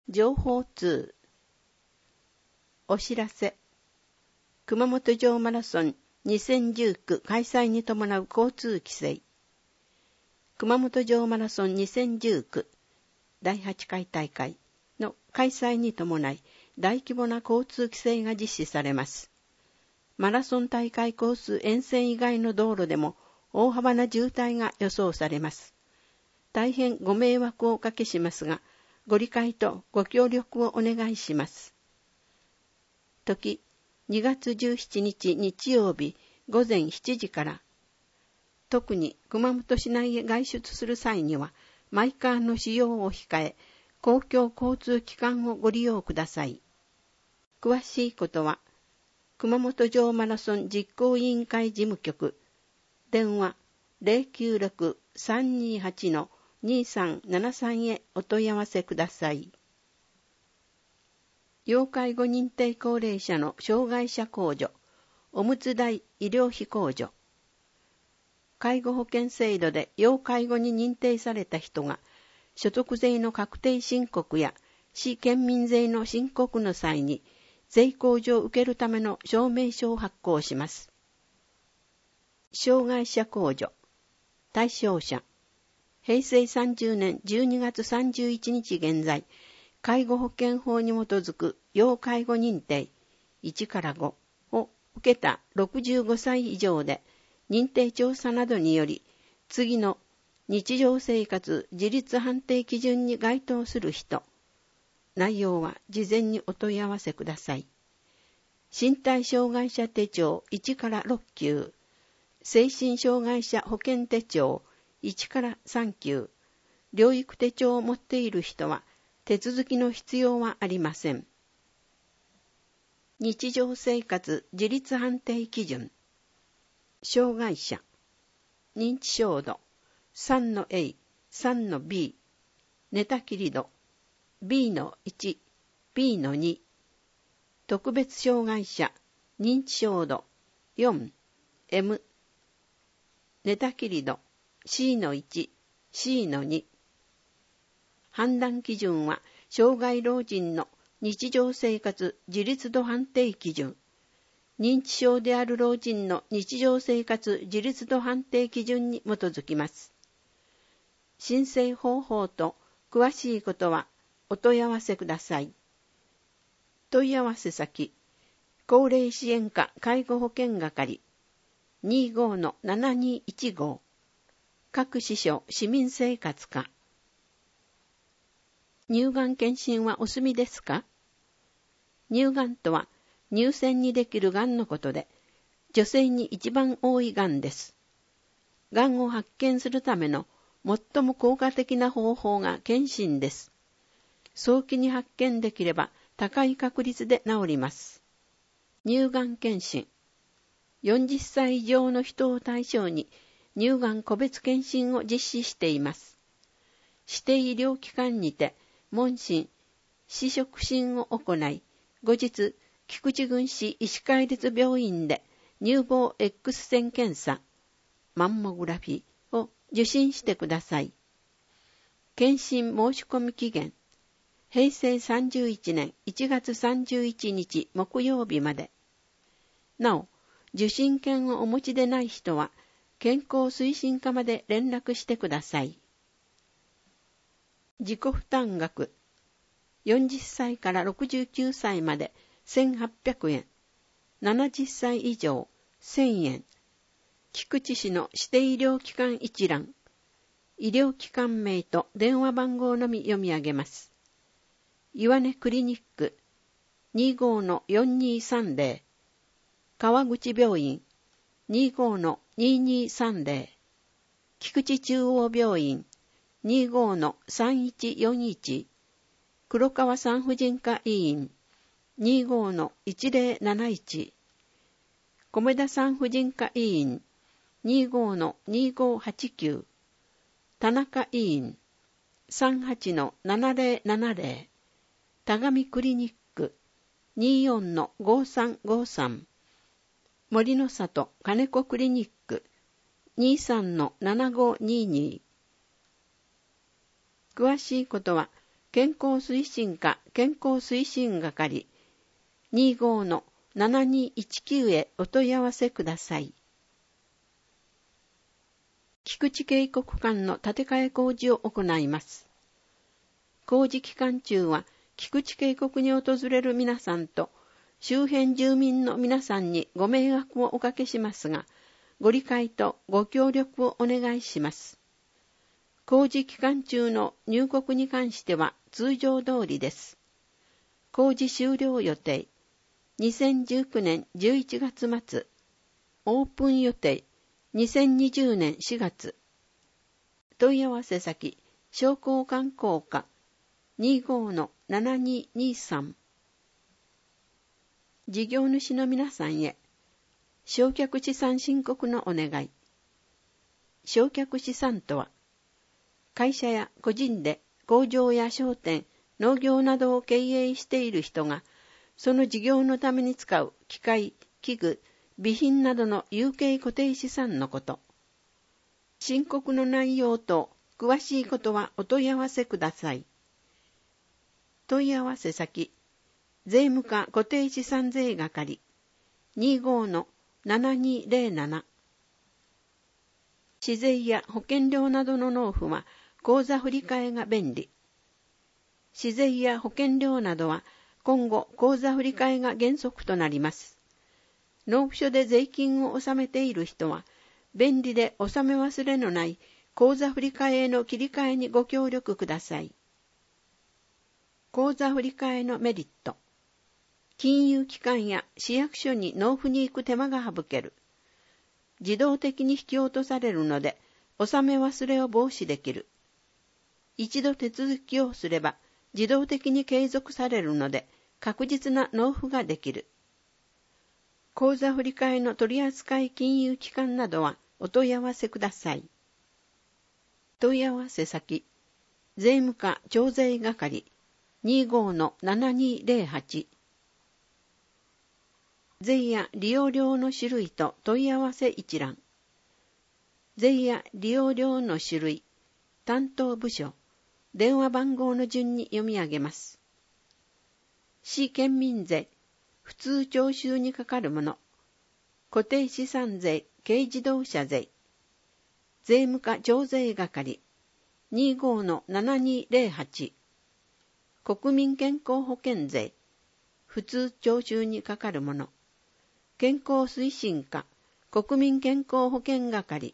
情報通。お知らせ。熊本城マラソン2019開催に伴う交通規制。熊本城マラソン2019第8回大会の開催に伴い大規模な交通規制が実施されます。マラソン大会コース沿線以外の道路でも大幅な渋滞が予想されます。大変ご迷惑をおかけしますが、ご理解とご協力をお願いします。時、2月17日日曜日午前7時から。特に熊本市内へ外出する際には、マイカーの使用を控え、公共交通機関をご利用ください。詳しいことは、熊本城マラソン実行委員会事務局、電話 096-328-2373 へお問い合わせください。要介護認定高齢者の障害者控除、おむつ代医療費控除。介護保険制度で要介護に認定された人が、所得税の確定申告や市県民税の申告の際に、税控除を受けるための証明書を発行します。障害者控除。対象者。平成30年12月31日現在、介護保険法に基づく要介護認定1から5を受けた65歳以上で、認定調査などにより、次の日常生活自立判定基準に該当する人。内容は事前にお問い合わせください。身体障害者手帳1から6級、精神障害者保険手帳1から3級、療育手帳を持っている人は手続きの必要はありません。日常生活自立判定基準。障害者、認知症度 3-A、3-B、寝たきり度 B-1、B-2、特別障害者、認知症度 4、M、寝たきり度 C-1、C-2。判断基準は、障害老人の日常生活自立度判定基準、認知症である老人の日常生活自立度判定基準に基づきます。申請方法と詳しいことはお問い合わせください。問い合わせ先、高齢支援課介護保険係 25-7215 各支所市民生活課。乳がん検診はお済みですか？乳がんとは乳腺にできるがんのことで、女性に一番多いがんです。がんを発見するための最も効果的な方法が検診です。早期に発見できれば高い確率で治ります。乳がん検診。40歳以上の人を対象に乳がん個別検診を実施しています。指定医療機関にて問診、試食診を行い、後日、菊池郡市医師会立病院で乳房 X 線検査、マンモグラフィーを受診してください。検診申し込み期限、平成31年1月31日木曜日まで。なお、受診券をお持ちでない人は、健康推進課まで連絡してください。自己負担額、40歳から69歳まで1800円、70歳以上1000円、菊池市の指定医療機関一覧、医療機関名と電話番号のみ読み上げます。岩根クリニック 25-4230、川口病院 25-2230、菊池中央病院 25-3141、黒川産婦人科医院 25-1071、米田産婦人科医院 25-2589、田中医院 38-7070、田上クリニック 24-5353、森の里金子クリニック 23-7522。詳しいことは健康推進課健康推進係 25-7219 へお問い合わせください。菊池渓谷間の建て替え工事を行います。工事期間中は菊池渓谷に訪れる皆さんと周辺住民の皆さんにご迷惑をおかけしますが、ご理解とご協力をお願いします。工事期間中の入国に関しては通常通りです。工事終了予定2019年11月末、オープン予定2020年4月。問い合わせ先、商工観光課 25-7223。事業主の皆さんへ、償却資産申告のお願い。償却資産とは、会社や個人で工場や商店、農業などを経営している人が、その事業のために使う機械、器具、備品などの有形固定資産のこと。申告の内容と詳しいことはお問い合わせください。問い合わせ先、税務課固定資産税係 25-7207。市税や保険料などの納付は口座振替が便利。市税や保険料などは今後口座振替が原則となります。納付書で税金を納めている人は便利で納め忘れのない口座振替への切り替えにご協力ください。口座振替のメリット。金融機関や市役所に納付に行く手間が省ける。自動的に引き落とされるので、納め忘れを防止できる。一度手続きをすれば、自動的に継続されるので、確実な納付ができる。口座振替の取扱金融機関などはお問い合わせください。問い合わせ先、税務課徴税係 25-7208。税や利用料の種類と問い合わせ一覧。税や利用料の種類、担当部署、電話番号の順に読み上げます。市県民税、普通徴収にかかるもの、固定資産税、軽自動車税、税務課徴税係 25-7208。国民健康保険税、普通徴収にかかるもの、健康推進課、国民健康保険係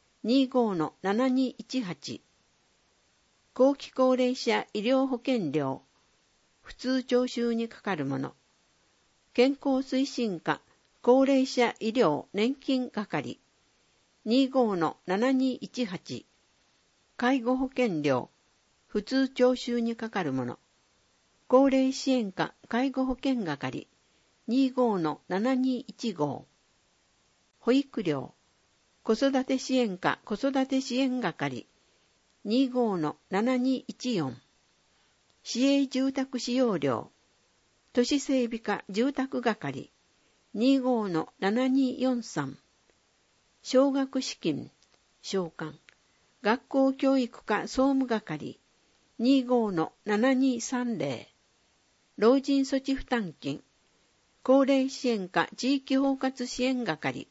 25-7218。後期高齢者医療保険料、普通徴収にかかるもの、健康推進課、高齢者医療年金係 25-7218。介護保険料、普通徴収にかかるもの、高齢支援課介護保険係 25-7215。保育料、子育て支援課子育て支援係 25-7214。市営住宅使用料、都市整備課住宅係 25-7243。奨学資金、償還、学校教育課総務係 25-7230。老人措置負担金、高齢支援課地域包括支援係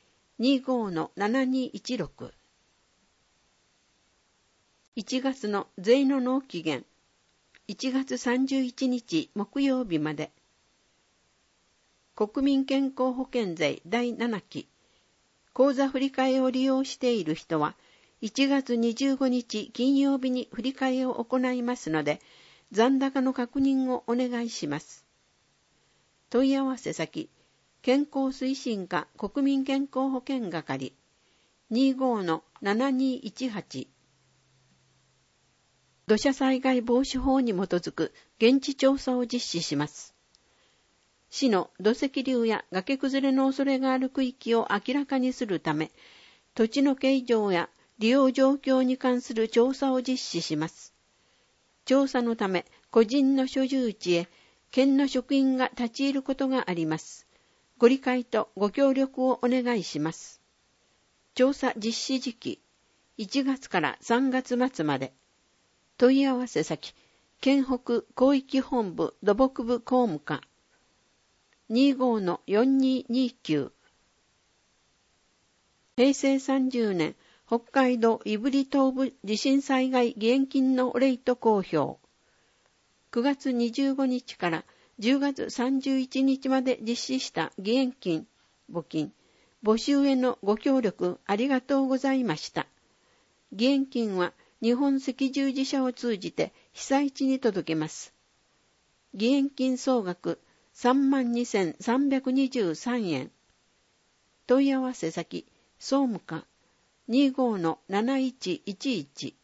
25-7216。1月の税の納期限、1月31日木曜日まで。国民健康保険税第7期、口座振替を利用している人は、1月25日金曜日に振替を行いますので、残高の確認をお願いします。問い合わせ先、健康推進課国民健康保険係 25-7218。土砂災害防止法に基づく現地調査を実施します。市の土石流や崖崩れの恐れがある区域を明らかにするため、土地の形状や利用状況に関する調査を実施します。調査のため、個人の居住地へ県の職員が立ち入ることがあります。ご理解とご協力をお願いします。調査実施時期、1月から3月末まで。問い合わせ先、 県北広域本部土木部工務課 25-4229。平成30年北海道胆振東部地震災害義援金のお礼と公表。9月25日から10月31日まで実施した義援金、募金、募集へのご協力ありがとうございました。義援金は日本赤十字社を通じて被災地に届けます。義援金総額32,323円。問い合わせ先、総務課 25-7111。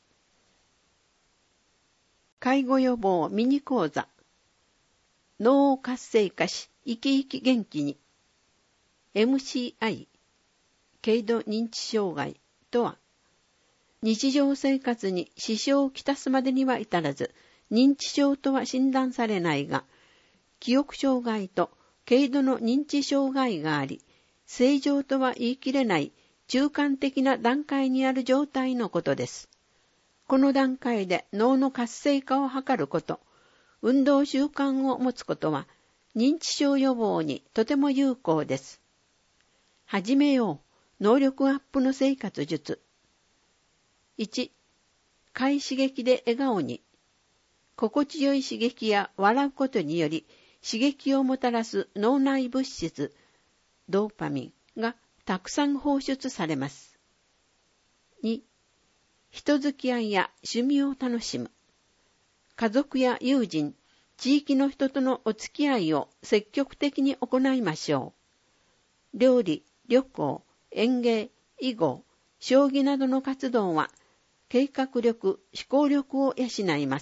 介護予防ミニ講座。脳を活性化し、生き生き元気に。MCI、軽度認知障害とは、日常生活に支障をきたすまでには至らず、認知症とは診断されないが、記憶障害と軽度の認知障害があり、正常とは言い切れない中間的な段階にある状態のことです。この段階で脳の活性化を図ること、運動習慣を持つことは、認知症予防にとても有効です。始めよう、能力アップの生活術。1、快刺激で笑顔に。心地よい刺激や笑うことにより、刺激をもたらす脳内物質、ドーパミンがたくさん放出されます。2、人付き合いや趣味を楽しむ。家族や友人、地域の人とのお付き合いを積極的に行いましょう。料理、旅行、園芸、囲碁、将棋などの活動は、計画力、思考力を養います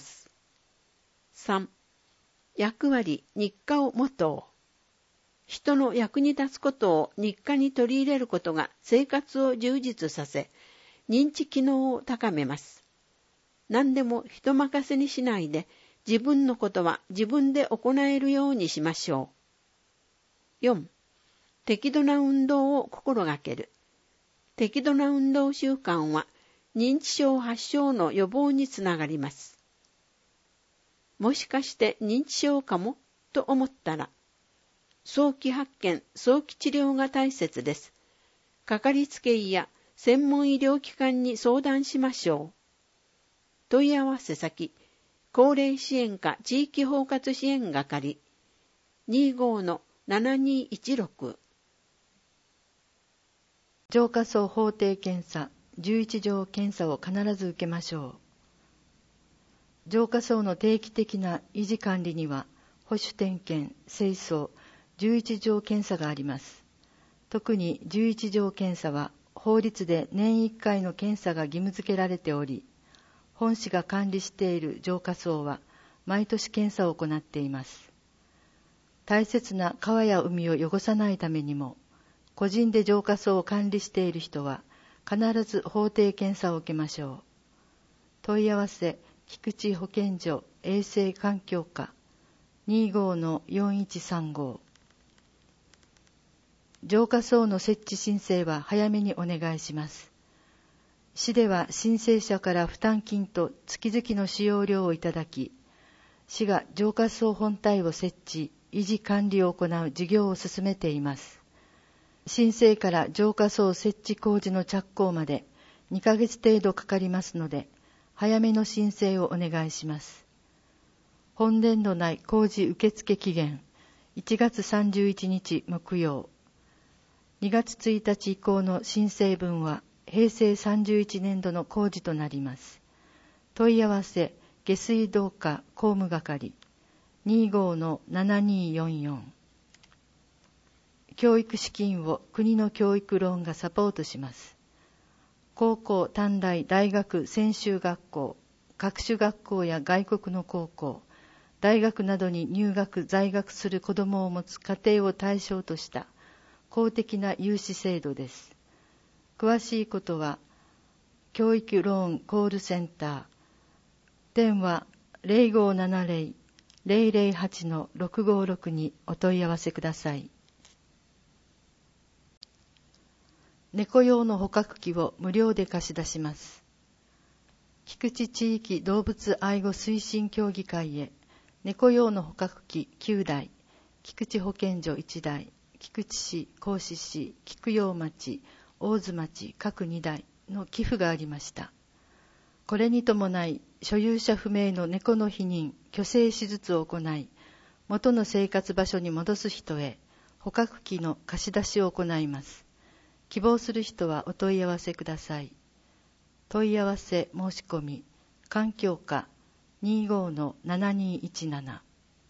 。3、役割、日課を持とう。人の役に立つことを日課に取り入れることが生活を充実させ、認知機能を高めます。何でも人任せにしないで、自分のことは自分で行えるようにしましょう。4、適度な運動を心がける。適度な運動習慣は、認知症発症の予防につながります。もしかして認知症かもと思ったら、早期発見、早期治療が大切です。かかりつけ医や専門医療機関に相談しましょう。問い合わせ先、高齢支援課地域包括支援係 25-7216。 浄化層法定検査、11条検査を必ず受けましょう。浄化層の定期的な維持管理には、保守点検、清掃、11条検査があります。特に11条検査は、法律で年1回の検査が義務付けられており、本市が管理している浄化層は毎年検査を行っています。大切な川や海を汚さないためにも、個人で浄化層を管理している人は必ず法定検査を受けましょう。問い合わせ、菊池保健所衛生環境課 25-4135。浄化層の設置申請は早めにお願いします。市では申請者から負担金と月々の使用料をいただき、市が浄化層本体を設置、維持管理を行う事業を進めています。申請から浄化層設置工事の着工まで2ヶ月程度かかりますので、早めの申請をお願いします。本年度内工事受付期限、1月31日木曜。2月1日以降の申請分は、平成31年度の工事となります。問い合わせ、下水道課工務係 25-7244。教育資金を国の教育ローンがサポートします。高校、短大、大学、専修学校、各種学校や外国の高校、大学などに入学・在学する子どもを持つ家庭を対象とした公的な融資制度です。詳しいことは、教育ローンコールセンター、電話 0570-008-6562 にお問い合わせください。猫用の捕獲器を無料で貸し出します。 菊池地域動物愛護推進協議会へ猫用の捕獲器9台、菊池保健所1台、菊池市、合志市、菊陽町、大津町各2台の寄付がありました。これに伴い、所有者不明の猫の避妊、去勢手術を行い、元の生活場所に戻す人へ、捕獲器の貸し出しを行います。希望する人はお問い合わせください。問い合わせ申し込み、環境課 25-7217。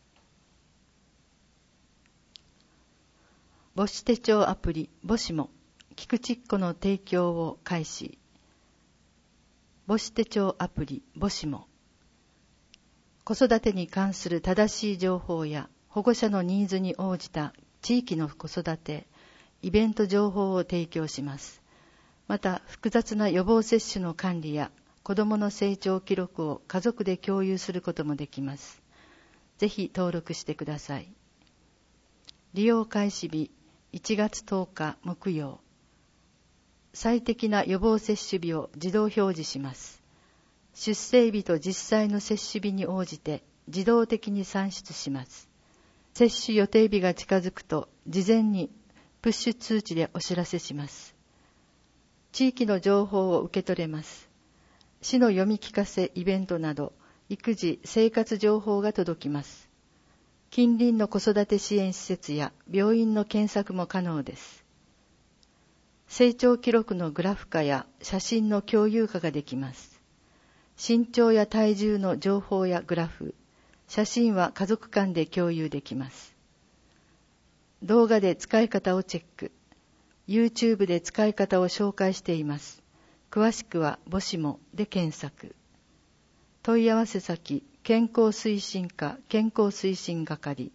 母子手帳アプリ母子も、菊池っ子の提供を開始。母子手帳アプリ母子も、子育てに関する正しい情報や保護者のニーズに応じた地域の子育て、イベント情報を提供します。また、複雑な予防接種の管理や子どもの成長記録を家族で共有することもできます。ぜひ登録してください。利用開始日1月10日木曜。最適な予防接種日を自動表示します。出生日と実際の接種日に応じて自動的に算出します。接種予定日が近づくと事前にプッシュ通知でお知らせします。地域の情報を受け取れます。市の読み聞かせイベントなど育児・生活情報が届きます。近隣の子育て支援施設や病院の検索も可能です。成長記録のグラフ化や写真の共有化ができます。身長や体重の情報やグラフ、写真は家族間で共有できます。動画で使い方をチェック。YouTube で使い方を紹介しています。詳しくは母子もで検索。問い合わせ先、健康推進課健康推進係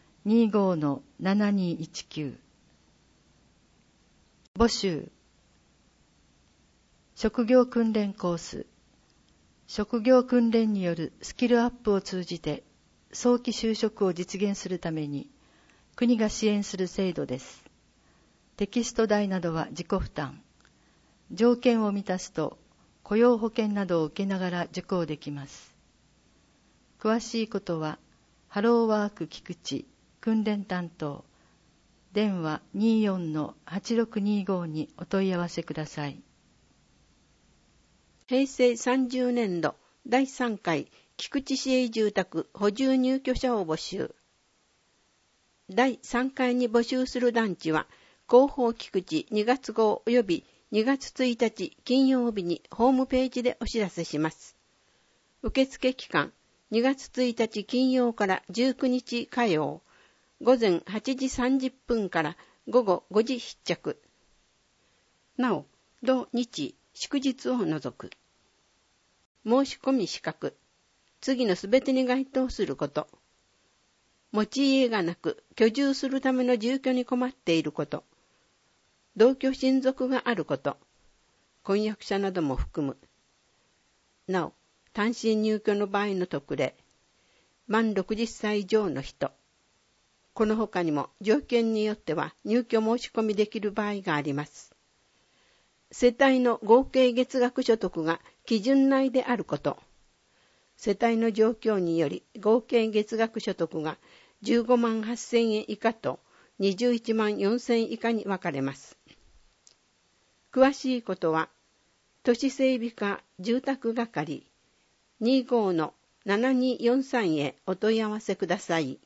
25-7219。募集。職業訓練コース。職業訓練によるスキルアップを通じて早期就職を実現するために国が支援する制度です。テキスト代などは自己負担。条件を満たすと雇用保険などを受けながら受講できます。詳しいことはハローワーク菊池訓練担当電話 24-8625 にお問い合わせください。 平成30年度第3回菊池市営住宅補充入居者を募集。第3回に募集する団地は広報菊池2月号及び2月1日金曜日にホームページでお知らせします。受付期間2月1日金曜から19日火曜、午前8時30分から午後5時必着。なお、土日祝日を除く。申し込み資格。次のすべてに該当すること。持ち家がなく居住するための住居に困っていること。同居親族があること。婚約者なども含む。なお、単身入居の場合の特例。満60歳以上の人。この他にも条件によっては入居申し込みできる場合があります。世帯の合計月額所得が基準内であること。世帯の状況により合計月額所得が15万8000円以下と21万4000円以下に分かれます。詳しいことは、都市整備課住宅係 25-7243 へお問い合わせください。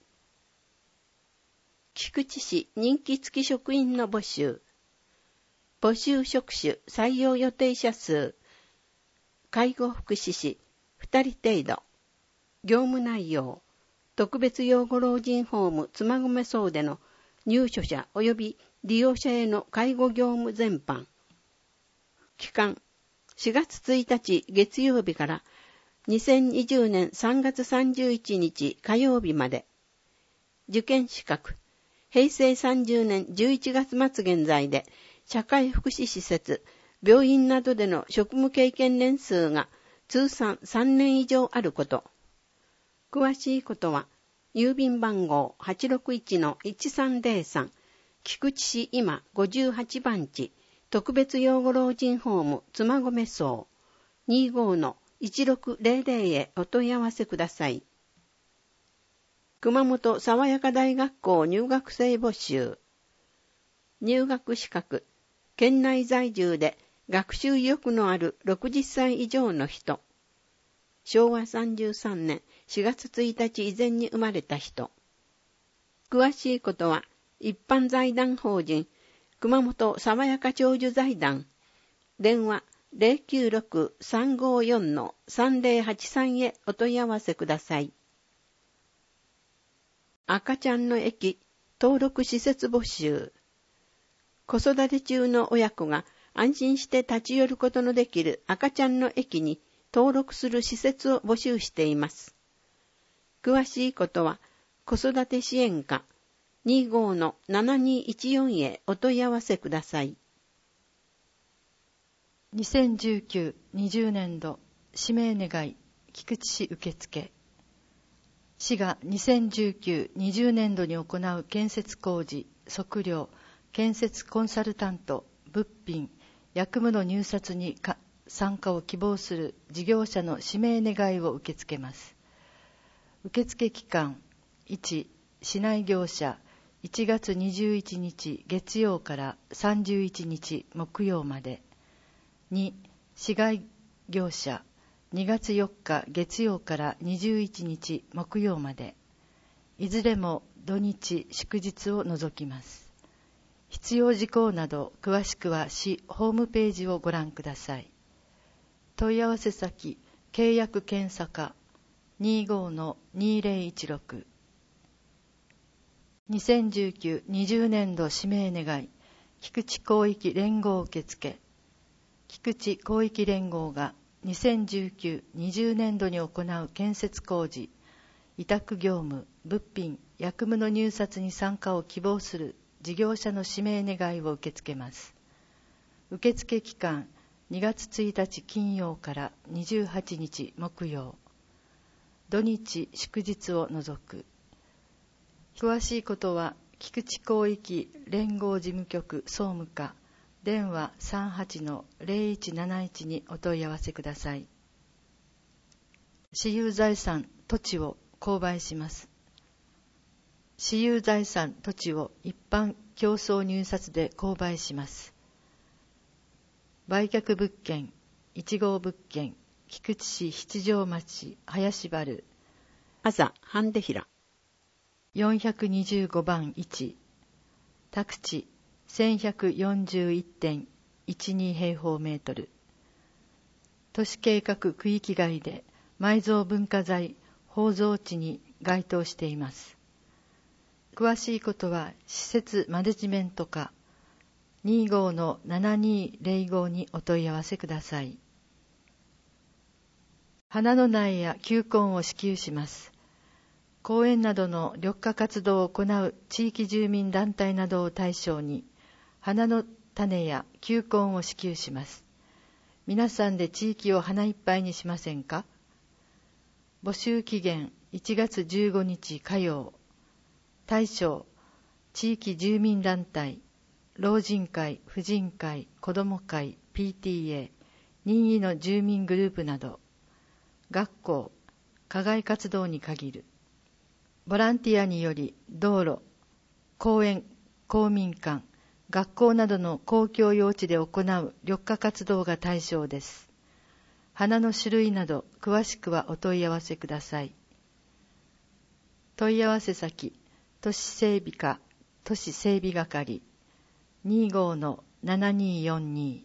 菊池市任期付き職員の募集。募集職種採用予定者数。介護福祉士2人程度。業務内容。特別養護老人ホーム妻込荘での入所者及び利用者への介護業務全般。期間4月1日月曜日から2020年3月31日火曜日まで。受験資格。平成30年11月末現在で社会福祉施設、病院などでの職務経験年数が通算3年以上あること。詳しいことは、郵便番号 861-1303 菊池市今58番地特別養護老人ホーム妻込荘 1600へお問い合わせください。熊本爽やか大学校入学生募集。入学資格、県内在住で学習意欲のある60歳以上の人。昭和33年4月1日以前に生まれた人。詳しいことは、一般財団法人、熊本爽やか長寿財団。電話 096-354-3083 へお問い合わせください。赤ちゃんの駅登録施設募集。子育て中の親子が安心して立ち寄ることのできる赤ちゃんの駅に登録する施設を募集しています。詳しいことは子育て支援課 25-7214 へお問い合わせください。 2019-20年度指名願い菊池市受付。市が2019-20年度に行う建設工事、測量、建設コンサルタント、物品、役務の入札に参加を希望する事業者の指名願いを受け付けます。受付期間1、市内業者1月21日月曜から31日木曜まで。2、市外業者2月4日月曜から21日木曜まで。いずれも土日祝日を除きます。必要事項など詳しくは市ホームページをご覧ください。問い合わせ先、契約検査課 25-2016。2019-20年度指名願い菊池広域連合受付。菊池広域連合が2019-20年度に行う建設工事、委託業務、物品、役務の入札に参加を希望する事業者の指名願いを受け付けます。受付期間2月1日金曜から28日木曜。土日祝日を除く。詳しいことは菊池広域連合事務局総務課電話 38-0171 にお問い合わせください。私有財産土地を購買します。私有財産土地を一般競争入札で購買します。売却物件1号物件菊池市七条町林原朝半出平 425番1宅地 1141.12 平方メートル。都市計画区域外で埋蔵文化財宝蔵地に該当しています。詳しいことは施設マネジメント課 25-7205 にお問い合わせください。花の苗や球根を支給します。公園などの緑化活動を行う地域住民団体などを対象に花の種や球根を支給します。皆さんで地域を花いっぱいにしませんか？募集期限1月15日火曜。対象地域住民団体、老人会、婦人会、子ども会、PTA、任意の住民グループなど。学校、課外活動に限る。ボランティアにより道路、公園、公民館、学校などの公共用地で行う緑化活動が対象です。花の種類など詳しくはお問い合わせください。問い合わせ先、都市整備課、都市整備係 25-7242。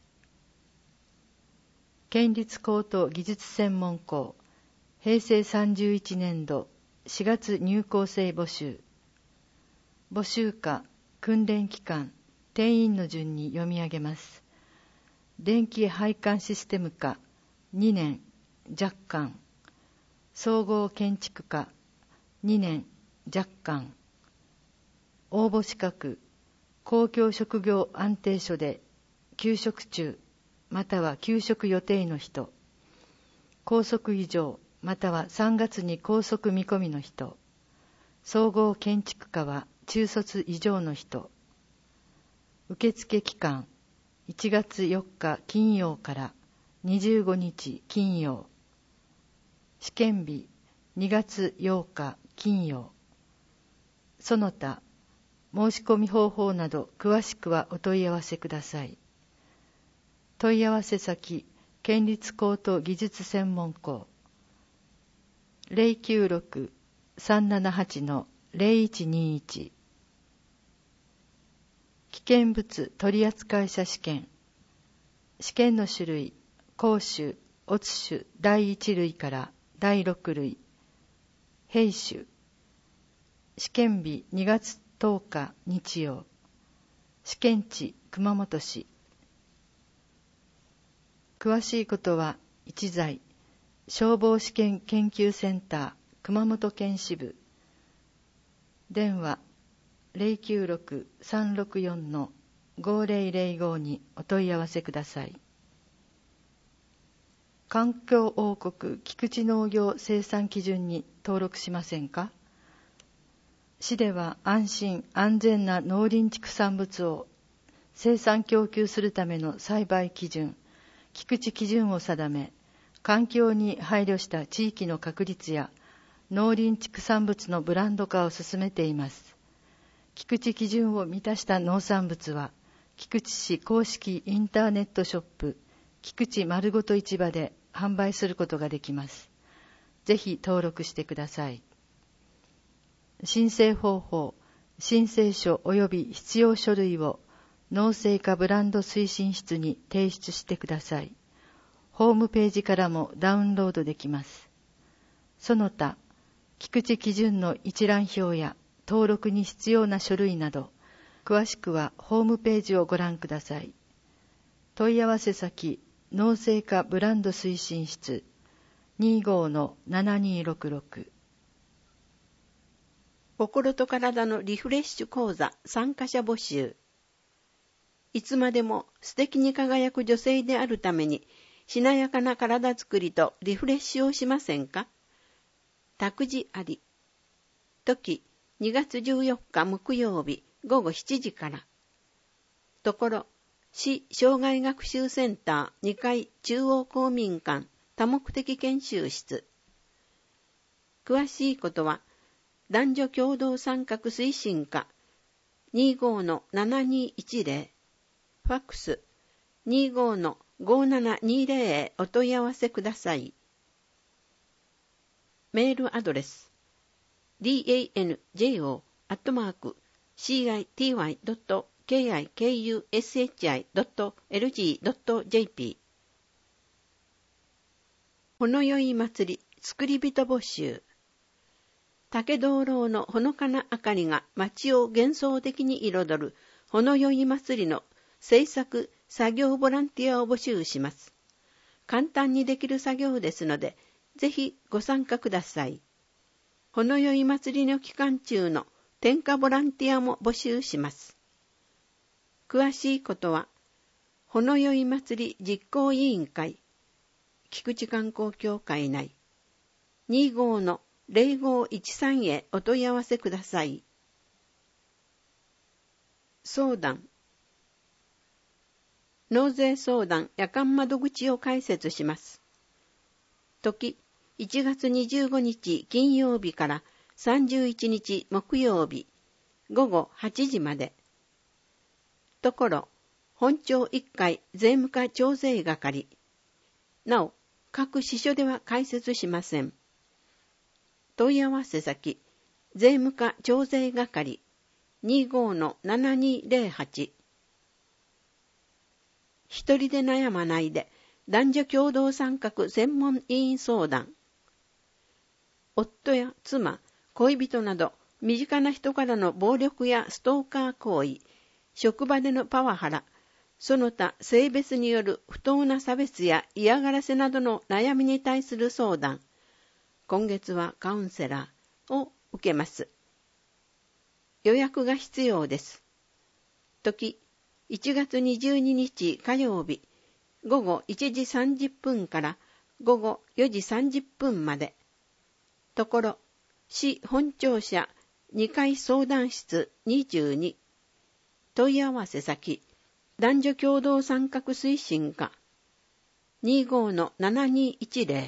県立高等技術専門校平成31年度4月入校生募集。募集課、訓練期間、定員の順に読み上げます。電気配管システム科2年若干、総合建築科2年若干。応募資格、公共職業安定所で休職中または休職予定の人、拘束以上または3月に拘束見込みの人、総合建築科は中卒以上の人。受付期間1月4日金曜から 25日金曜。試験日2月8日金曜。その他、申し込み方法など詳しくはお問い合わせください。問い合わせ先、県立高等技術専門校 096-378-0121 危険物取扱者試験。試験の種類、公種、乙種第1類から第6類、兵種。試験日2月10日日曜。試験地熊本市。詳しいことは一材消防試験研究センター熊本県支部。電話 096-364-5005 にお問い合わせください。環境王国菊池農業生産基準に登録しませんか？市では安心安全な農林畜産物を生産供給するための栽培基準、菊池基準を定め、環境に配慮した地域の確立や農林畜産物のブランド化を進めています。菊池基準を満たした農産物は、菊池市公式インターネットショップ、菊池まるごと市場で販売することができます。ぜひ登録してください。申請方法、申請書及び必要書類を農政課ブランド推進室に提出してください。ホームページからもダウンロードできます。その他、菊池基準の一覧表や登録に必要な書類など、詳しくはホームページをご覧ください。問い合わせ先、農政課ブランド推進室 25-7266。 心と体のリフレッシュ講座参加者募集。いつまでも素敵に輝く女性であるために、しなやかな体づくりとリフレッシュをしませんか？託児あり。時、2月14日木曜日午後7時から。ところ、市障害学習センター2階中央公民館多目的研修室。詳しいことは、男女共同参画推進課 25-7210、ファックス 25-5720 へお問い合わせください。メールアドレス danjo@cikushi.lg.jp。 ほのよい祭り作り人募集。竹灯籠のほのかな明かりが街を幻想的に彩るほのよい祭りの制作作業ボランティアを募集します。簡単にできる作業ですので、ぜひご参加ください。ほのよい祭りの期間中の点火ボランティアも募集します。詳しいことは、ほのよい祭り実行委員会、菊池観光協会内、25-0513へお問い合わせください。相談。納税相談夜間窓口を開設します。時、1月25日金曜日から31日木曜日午後8時まで。ところ、本庁1階税務課徴税係。なお、各支所では開設しません。問い合わせ先、税務課徴税係 25-7208。一人で悩まないで、男女共同参画専門委員相談。夫や妻、恋人など、身近な人からの暴力やストーカー行為、職場でのパワハラ、その他性別による不当な差別や嫌がらせなどの悩みに対する相談。今月はカウンセラーを受けます。予約が必要です。時、1月22日火曜日、午後1時30分から午後4時30分まで。ところ、市本庁舎2階相談室22。問い合わせ先、男女共同参画推進課 25-7210。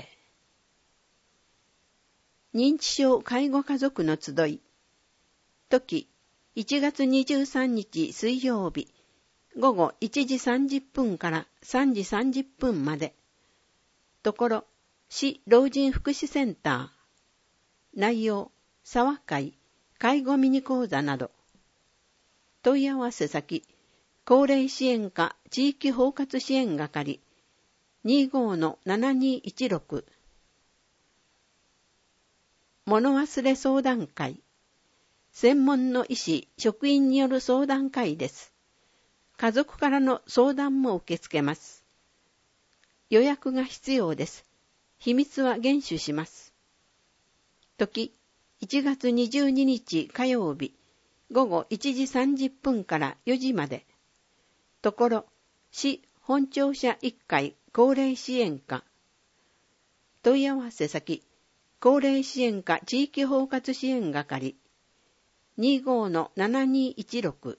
認知症介護家族の集い。時、1月23日水曜日、午後1時30分から3時30分まで。ところ、市老人福祉センター。内容、沢会、介護ミニ講座など。問い合わせ先、高齢支援課地域包括支援係 25-7216。物忘れ相談会。専門の医師、職員による相談会です。家族からの相談も受け付けます。予約が必要です。秘密は厳守します。時、1月22日火曜日、午後1時30分から4時まで。ところ、市本庁舎1階高齢支援課。問い合わせ先、高齢支援課地域包括支援係 25-7216。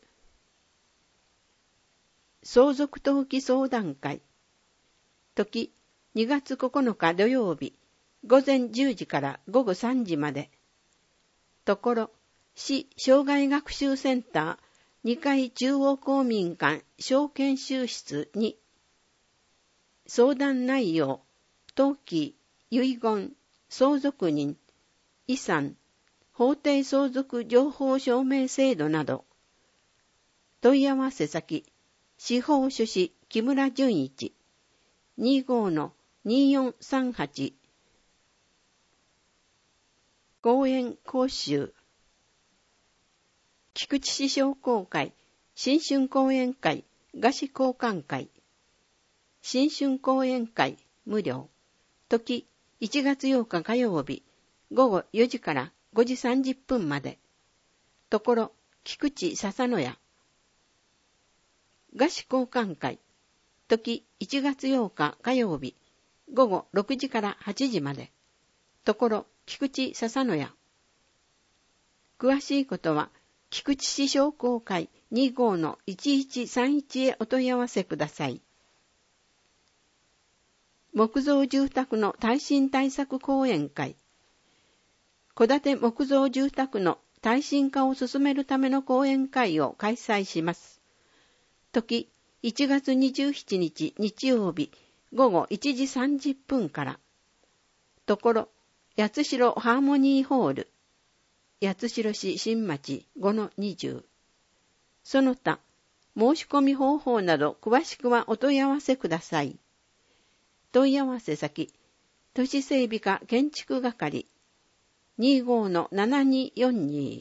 相続登記相談会。時、2月9日土曜日、午前10時から午後3時まで。ところ、市障害学習センター2階中央公民館小研修室に、相談内容、登記、遺言、相続人、遺産、法定相続情報証明制度など。問い合わせ先、司法書士木村淳一 25-2438。講演講習。菊池市商工会新春講演会賀詞交換会。新春講演会無料。時、1月8日火曜日、午後4時から5時30分まで。ところ、菊池笹野屋。賀詞交換会。時、1月8日火曜日、午後6時から8時まで。ところ、菊池笹野屋。詳しいことは、菊池市商工会 25-1131 へお問い合わせください。木造住宅の耐震対策講演会。戸建て木造住宅の耐震化を進めるための講演会を開催します。時、1月27日日曜日、午後1時30分から。ところ、八代ハーモニーホール。八代市新町 5-20。その他、申し込み方法など詳しくはお問い合わせください。問い合わせ先、都市整備課建築係 25-7242。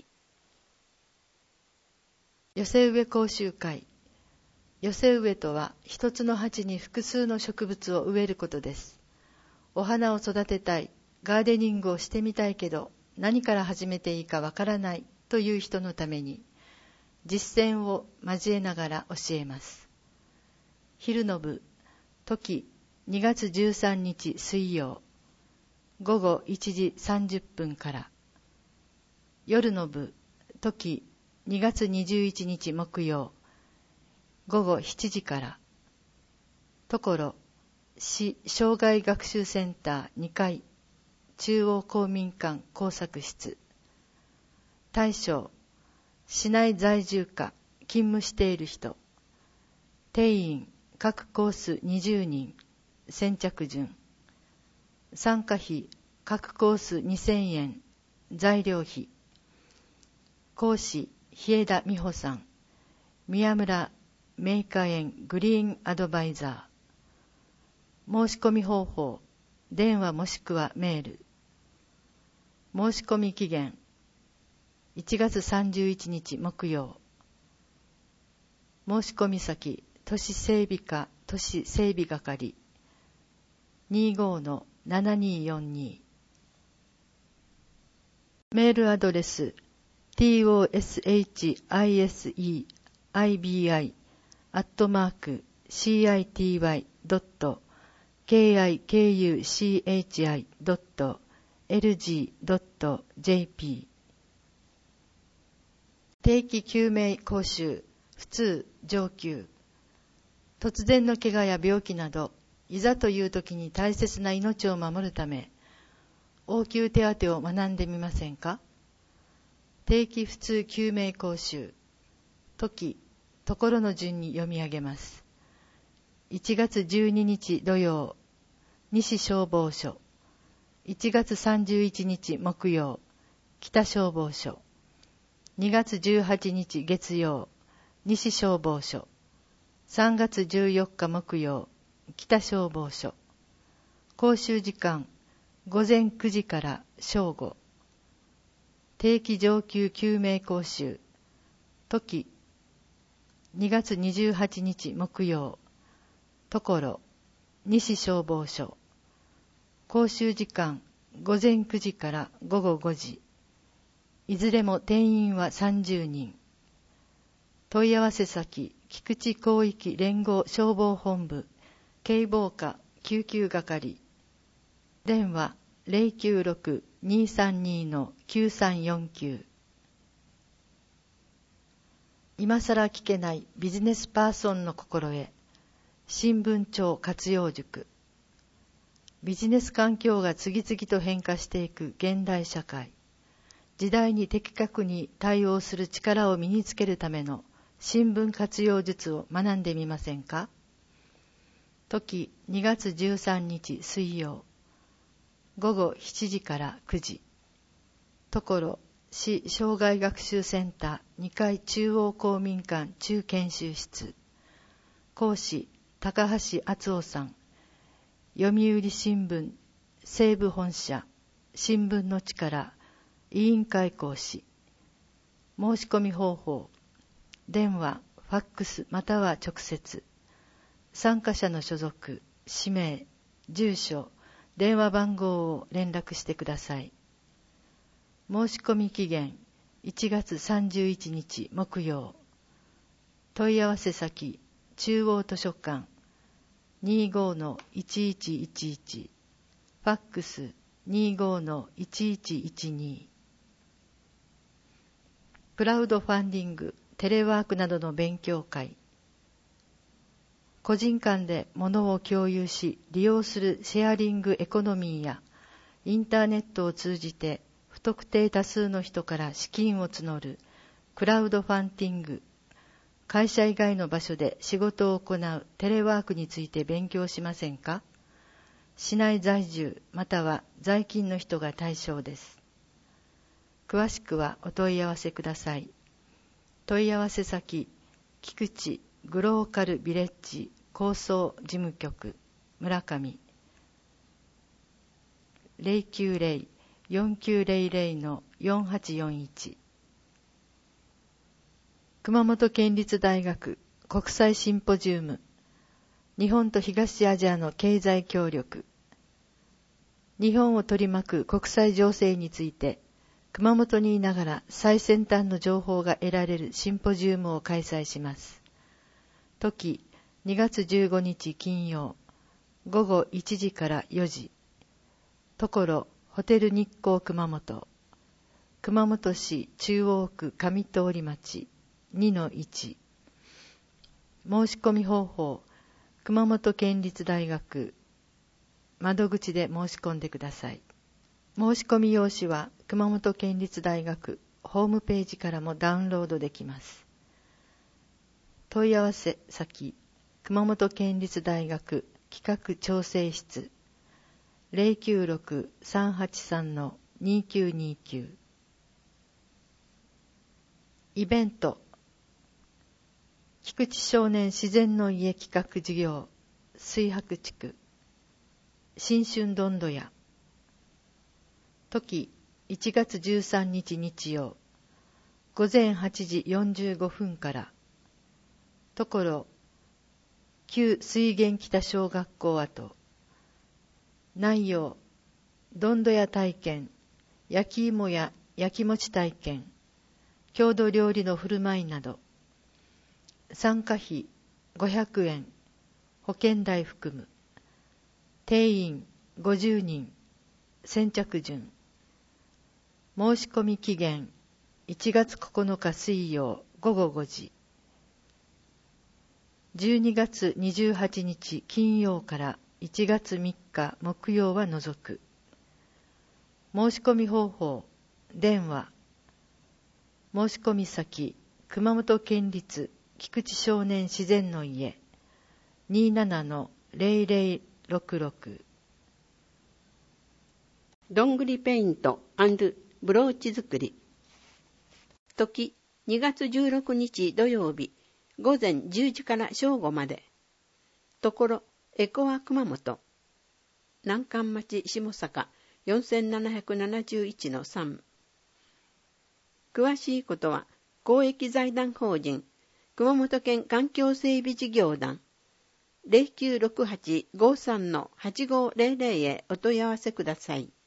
寄せ植え講習会。寄せ植えとは、一つの鉢に複数の植物を植えることです。お花を育てたい、ガーデニングをしてみたいけど、何から始めていいかわからないという人のために、実践を交えながら教えます。昼の部、時2月13日水曜、午後1時30分から。夜の部、時2月21日木曜、午後7時から。ところ、市障害学習センター2階、中央公民館工作室。対象、市内在住か勤務している人。定員、各コース20人。先着順。参加費、各コース2000円。材料費。講師、日枝美穂さん。宮村明華園グリーンアドバイザー。申し込み方法、電話もしくはメール。申し込み期限、1月31日木曜。申し込み先、都市整備課都市整備係 25-7242。メールアドレス、toshii@citi.lg.jp。 定期救命講習、普通、上級。突然の怪我や病気など、 いざという時に大切な命を守るため、応急手当を学んでみませんか？定期普通救命講習、時、ところの順に読み上げます。1月12日土曜、西消防署。1月31日木曜、北消防署。2月18日月曜、西消防署。3月14日木曜、北消防署。講習時間、午前9時から正午。定期上級救命講習、時、2月28日木曜、ところ、西消防署。講習時間、午前9時から午後5時。いずれも定員は30人。問い合わせ先、菊池広域連合消防本部、警防課救急係。電話、096-232-9349。今さら聞けないビジネスパーソンの心得。新聞帳活用塾。ビジネス環境が次々と変化していく現代社会。時代に的確に対応する力を身につけるための新聞活用術を学んでみませんか？時2月13日水曜、午後7時から9時。ところ、市障害学習センター2階中央公民館中研修室。講師、高橋敦夫さん。読売新聞西部本社新聞の力委員会講師。申し込み方法、電話、ファックスまたは直接。参加者の所属、氏名、住所、電話番号を連絡してください。申し込み期限1月31日木曜。問い合わせ先、中央図書館 25-1111、ファックス 25-1112。クラウドファンディング、テレワークなどの勉強会。個人間で物を共有し利用するシェアリングエコノミーやインターネットを通じて不特定多数の人から資金を募るクラウドファンディング。会社以外の場所で仕事を行うテレワークについて勉強しませんか？市内在住または在勤の人が対象です。詳しくはお問い合わせください。問い合わせ先、菊池グローカルビレッジ構想事務局村上 090-4900-4841。熊本県立大学国際シンポジウム、日本と東アジアの経済協力。日本を取り巻く国際情勢について、熊本にいながら最先端の情報が得られるシンポジウムを開催します。時、2月15日金曜、午後1時から4時。ところ、ホテル日光熊本。熊本市中央区上通町。2-1。申し込み方法、熊本県立大学窓口で申し込んでください。申し込み用紙は熊本県立大学ホームページからもダウンロードできます。問い合わせ先、熊本県立大学企画調整室 096-383-2929。イベント、菊池少年自然の家企画事業水白地区新春どんどや。時1月13日日曜、午前8時45分から。ところ、旧水源北小学校跡。内容、どんどや体験、焼き芋や焼き餅体験、郷土料理の振る舞いなど。参加費500円、保険代含む。定員50人、先着順。申し込み期限1月9日水曜午後5時。12月28日金曜から 1月3日木曜は除く。申し込み方法、電話。申し込み先、熊本県立菊池少年自然の家、27-0066。 どんぐりペイント&ブローチ作り。時、2月16日土曜日、午前10時から正午まで。ところ、エコア熊本。南関町下坂 4771-3。詳しいことは、公益財団法人、熊本県環境整備事業団、0968-53-8500 へお問い合わせください。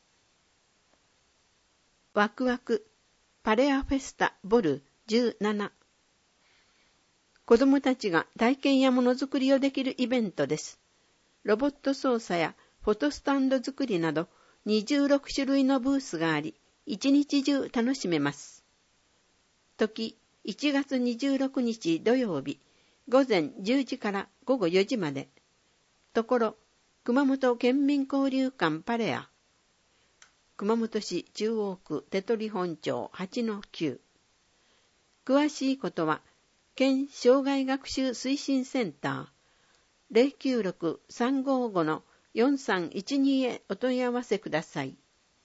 ワクワクパレアフェスタボル17。子どもたちが体験やものづくりをできるイベントです。ロボット操作やフォトスタンド作りなど26種類のブースがあり、一日中楽しめます。時、1月26日土曜日、午前10時から午後4時まで。ところ、熊本県民交流館パレア。熊本市中央区手取本町 8-9。詳しいことは、県障害学習推進センター 096-355-4312 へお問い合わせください。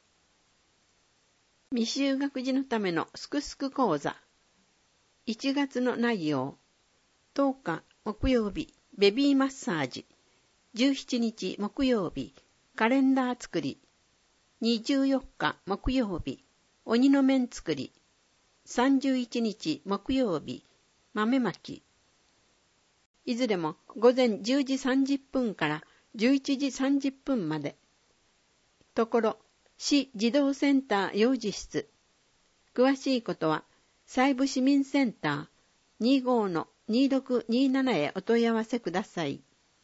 未就学児のためのすくすく講座。1月の内容。10日木曜日、ベビーマッサージ。17日木曜日、カレンダー作り。24日木曜日、鬼の面作り。31日木曜日、豆まき。いずれも午前10時30分から11時30分まで。ところ、市児童センター幼児室。詳しいことは、西部市民センター 25-2627 へお問い合わせください。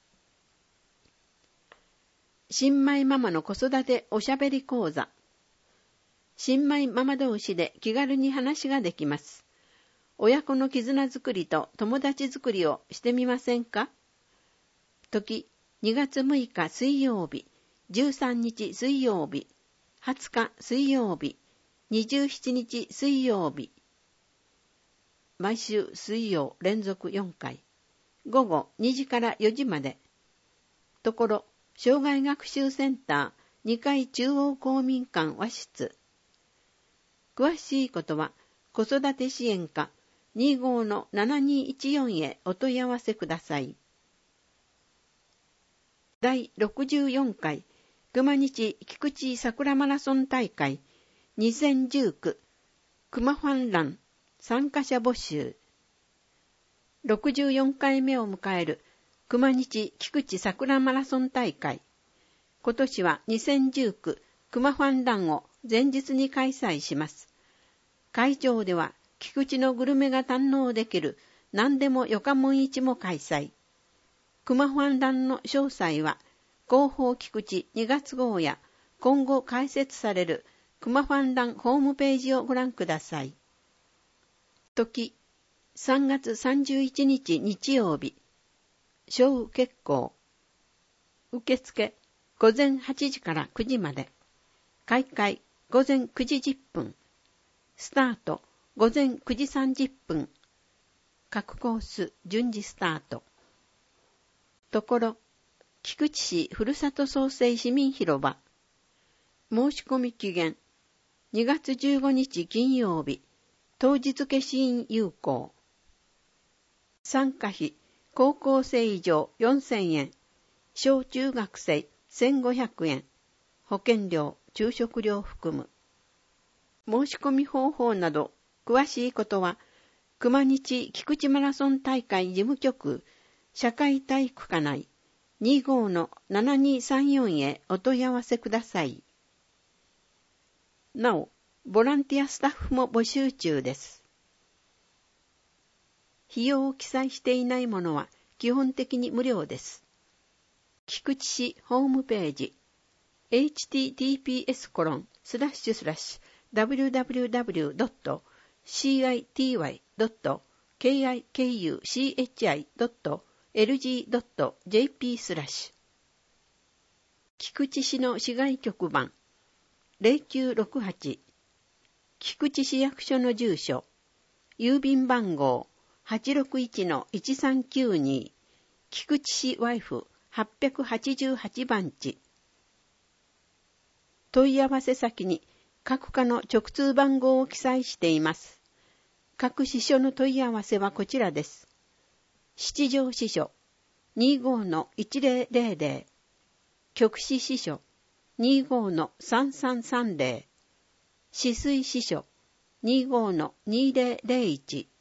新米ママの子育ておしゃべり講座。新米ママ同士で気軽に話ができます。親子の絆づくりと友達づくりをしてみませんか？時、2月6日水曜日、13日水曜日、20日水曜日、27日水曜日。毎週水曜連続4回。午後2時から4時まで。ところ、障害学習センター2階中央公民館和室。詳しいことは、子育て支援課 25-7214 へお問い合わせください。第64回熊日菊池桜マラソン大会2019熊ファンラン参加者募集。64回目を迎える熊日菊池桜マラソン大会。今年は2019熊ファンランを前日に開催します。会場では菊池のグルメが堪能できる何でもよかもん市も開催。熊ファンランの詳細は広報菊池2月号や今後開設される熊ファンランホームページをご覧ください。時、3月31日日曜日。小結構。受付、午前8時から9時まで。開会、午前9時10分。スタート、午前9時30分。各コース、順次スタート。ところ、菊池市ふるさと創生市民広場。申し込み期限、2月15日金曜日。当日消印有効。参加費、高校生以上4000円。小中学生1500円。保険料、昼食料含む。申し込み方法など、詳しいことは、熊日菊池マラソン大会事務局、社会体育課内 25-7234 へお問い合わせください。なお、ボランティアスタッフも募集中です。費用を記載していないものは基本的に無料です。菊池市ホームページ https://www.city.kikuchi.lg.jp/ 菊池市の市外局番 0968、菊池市役所の住所、郵便番号 861-1392、菊池市ワイフ888番地。問い合わせ先に各課の直通番号を記載しています。各支所の問い合わせはこちらです。七条支所 25-1000、極支支所 25-3330、止水支所 25-2001、